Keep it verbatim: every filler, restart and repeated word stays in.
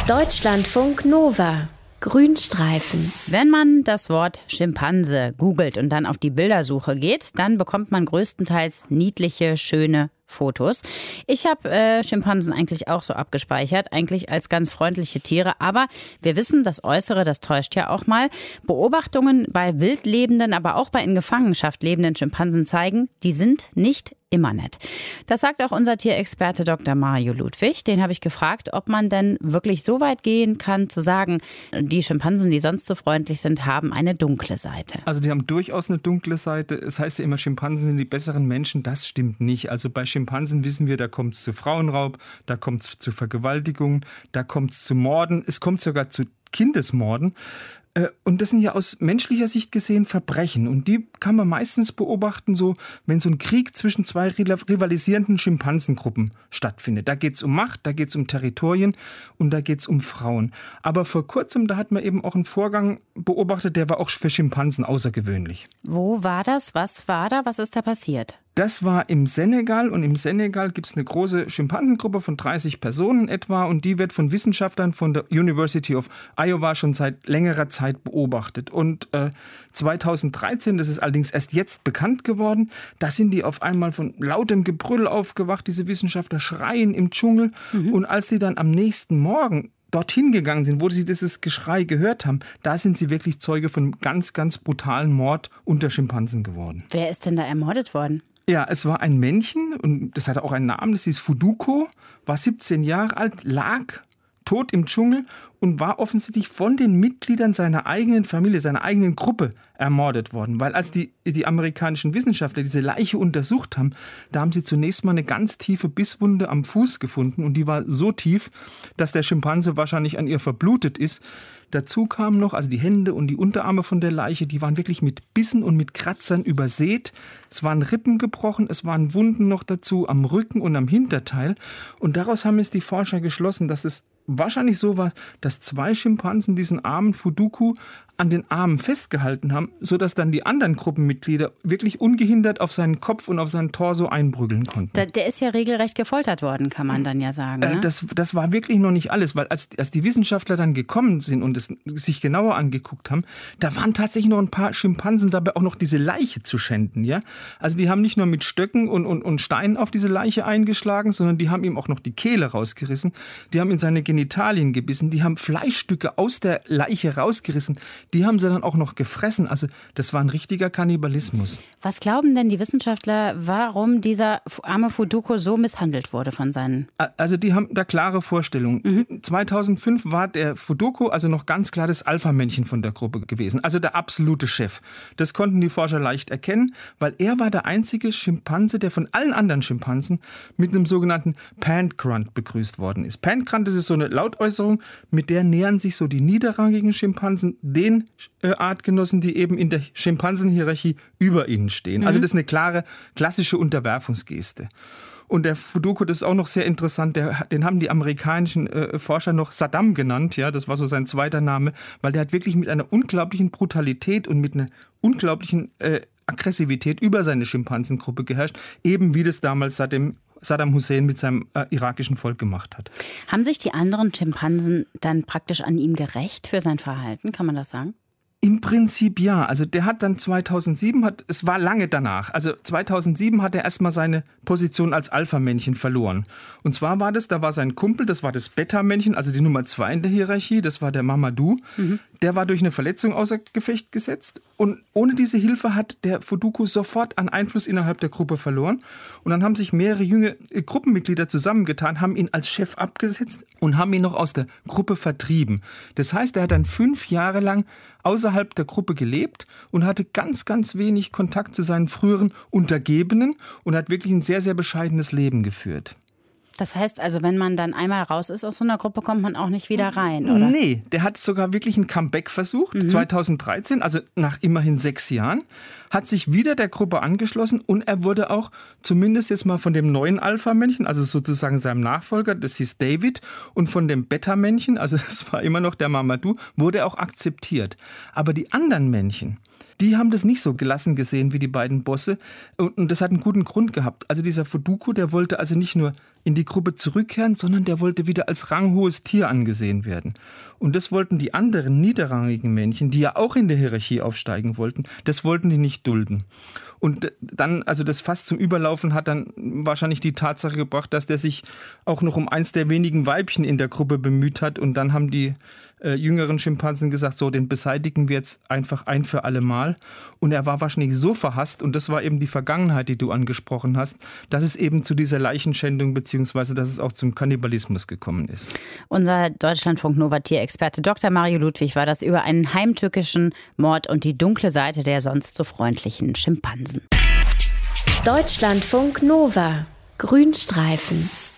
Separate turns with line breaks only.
Deutschlandfunk Nova. Grünstreifen.
Wenn man das Wort Schimpanse googelt und dann auf die Bildersuche geht, dann bekommt man größtenteils niedliche, schöne Fotos. Ich habe äh, Schimpansen eigentlich auch so abgespeichert, eigentlich als ganz freundliche Tiere. Aber wir wissen, das Äußere, das täuscht ja auch mal. Beobachtungen bei wild lebenden, aber auch bei in Gefangenschaft lebenden Schimpansen zeigen, die sind nicht immer nett. Das sagt auch unser Tierexperte Doktor Mario Ludwig. Den habe ich gefragt, ob man denn wirklich so weit gehen kann, zu sagen, die Schimpansen, die sonst so freundlich sind, haben eine dunkle Seite.
Also die haben durchaus eine dunkle Seite. Es heißt ja immer, Schimpansen sind die besseren Menschen. Das stimmt nicht. Also bei Schimpansen wissen wir, da kommt es zu Frauenraub, da kommt es zu Vergewaltigungen, da kommt es zu Morden, es kommt sogar zu Kindesmorden. Und das sind ja aus menschlicher Sicht gesehen Verbrechen. Und die kann man meistens beobachten, so wenn so ein Krieg zwischen zwei rivalisierenden Schimpansengruppen stattfindet. Da geht es um Macht, da geht es um Territorien und da geht es um Frauen. Aber vor kurzem, da hat man eben auch einen Vorgang beobachtet, der war auch für Schimpansen außergewöhnlich.
Wo war das? Was war da? Was ist da passiert?
Das war im Senegal und im Senegal gibt es eine große Schimpansengruppe von dreißig Personen etwa und die wird von Wissenschaftlern von der University of Iowa schon seit längerer Zeit beobachtet. Und äh, zweitausenddreizehn, das ist allerdings erst jetzt bekannt geworden, da sind die auf einmal von lautem Gebrüll aufgewacht, diese Wissenschaftler schreien im Dschungel mhm. und als sie dann am nächsten Morgen dorthin gegangen sind, wo sie dieses Geschrei gehört haben, da sind sie wirklich Zeuge von ganz, ganz brutalen Mord unter Schimpansen geworden.
Wer ist denn da ermordet worden?
Ja, es war ein Männchen und das hatte auch einen Namen, das hieß Fuduko, war siebzehn Jahre alt, lag tot im Dschungel und war offensichtlich von den Mitgliedern seiner eigenen Familie, seiner eigenen Gruppe ermordet worden. Weil als die, die amerikanischen Wissenschaftler diese Leiche untersucht haben, da haben sie zunächst mal eine ganz tiefe Bisswunde am Fuß gefunden und die war so tief, dass der Schimpanse wahrscheinlich an ihr verblutet ist. Dazu kamen noch, also die Hände und die Unterarme von der Leiche, die waren wirklich mit Bissen und mit Kratzern übersät. Es waren Rippen gebrochen, es waren Wunden noch dazu am Rücken und am Hinterteil. Und daraus haben es die Forscher geschlossen, dass es wahrscheinlich so war, dass zwei Schimpansen diesen armen Fuduku an den Armen festgehalten haben, sodass dann die anderen Gruppenmitglieder wirklich ungehindert auf seinen Kopf und auf seinen Torso einprügeln konnten.
Der, der ist ja regelrecht gefoltert worden, kann man dann ja sagen. Ne?
Äh, das, das war wirklich noch nicht alles, weil als, als die Wissenschaftler dann gekommen sind und es sich genauer angeguckt haben, da waren tatsächlich noch ein paar Schimpansen dabei, auch noch diese Leiche zu schänden. Ja? Also die haben nicht nur mit Stöcken und, und, und Steinen auf diese Leiche eingeschlagen, sondern die haben ihm auch noch die Kehle rausgerissen, die haben in seine Genitalien gebissen, die haben Fleischstücke aus der Leiche rausgerissen, die haben sie dann auch noch gefressen. Also das war ein richtiger Kannibalismus.
Was glauben denn die Wissenschaftler, warum dieser arme Fuduko so misshandelt wurde von seinen...
Also die haben da klare Vorstellungen. Mhm. zweitausendfünf war der Fuduko also noch ganz klar das Alpha-Männchen von der Gruppe gewesen. Also der absolute Chef. Das konnten die Forscher leicht erkennen, weil er war der einzige Schimpanse, der von allen anderen Schimpansen mit einem sogenannten Pant-Grunt begrüßt worden ist. Pant-Grunt, das ist so eine Lautäußerung, mit der nähern sich so die niederrangigen Schimpansen den Artgenossen, die eben in der Schimpansenhierarchie über ihnen stehen. Mhm. Also das ist eine klare, klassische Unterwerfungsgeste. Und der Fuduko, das ist auch noch sehr interessant, der, den haben die amerikanischen äh, Forscher noch Saddam genannt, ja, das war so sein zweiter Name, weil der hat wirklich mit einer unglaublichen Brutalität und mit einer unglaublichen äh, Aggressivität über seine Schimpansengruppe geherrscht, eben wie das damals Saddam Saddam Hussein mit seinem äh, irakischen Volk gemacht hat.
Haben sich die anderen Schimpansen dann praktisch an ihm gerächt für sein Verhalten, kann man das sagen?
Im Prinzip ja. Also der hat dann zweitausendsieben, hat, es war lange danach, also zweitausendsieben hat er erstmal seine Position als Alpha-Männchen verloren. Und zwar war das, da war sein Kumpel, das war das Beta-Männchen, also die Nummer zwei in der Hierarchie, das war der Mamadou. Mhm. Der war durch eine Verletzung außer Gefecht gesetzt und ohne diese Hilfe hat der Fuduko sofort an Einfluss innerhalb der Gruppe verloren. Und dann haben sich mehrere junge Gruppenmitglieder zusammengetan, haben ihn als Chef abgesetzt und haben ihn noch aus der Gruppe vertrieben. Das heißt, er hat dann fünf Jahre lang außerhalb der Gruppe gelebt und hatte ganz, ganz wenig Kontakt zu seinen früheren Untergebenen und hat wirklich ein sehr, sehr bescheidenes Leben geführt.
Das heißt also, wenn man dann einmal raus ist aus so einer Gruppe, kommt man auch nicht wieder rein, oder?
Nee, der hat sogar wirklich ein Comeback versucht, mhm. zweitausenddreizehn, also nach immerhin sechs Jahren, hat sich wieder der Gruppe angeschlossen und er wurde auch zumindest jetzt mal von dem neuen Alpha-Männchen, also sozusagen seinem Nachfolger, das hieß David, und von dem Beta-Männchen, also das war immer noch der Mamadou, wurde er auch akzeptiert. Aber die anderen Männchen, die haben das nicht so gelassen gesehen wie die beiden Bosse und das hat einen guten Grund gehabt. Also dieser Fuduko, der wollte also nicht nur in die Gruppe zurückkehren, sondern der wollte wieder als ranghohes Tier angesehen werden. Und das wollten die anderen niederrangigen Männchen, die ja auch in der Hierarchie aufsteigen wollten, das wollten die nicht dulden. Und dann, also das Fass zum Überlaufen hat dann wahrscheinlich die Tatsache gebracht, dass der sich auch noch um eins der wenigen Weibchen in der Gruppe bemüht hat. Und dann haben die äh, jüngeren Schimpansen gesagt, so, den beseitigen wir jetzt einfach ein für alle Mal. Und er war wahrscheinlich so verhasst, und das war eben die Vergangenheit, die du angesprochen hast, dass es eben zu dieser Leichenschändung beziehungsweise dass es auch zum Kannibalismus gekommen ist.
Unser Deutschlandfunk-Nova-Tierexperte Doktor Mario Ludwig war das über einen heimtückischen Mord und die dunkle Seite der sonst so freundlichen Schimpansen.
Deutschlandfunk Nova. Grünstreifen.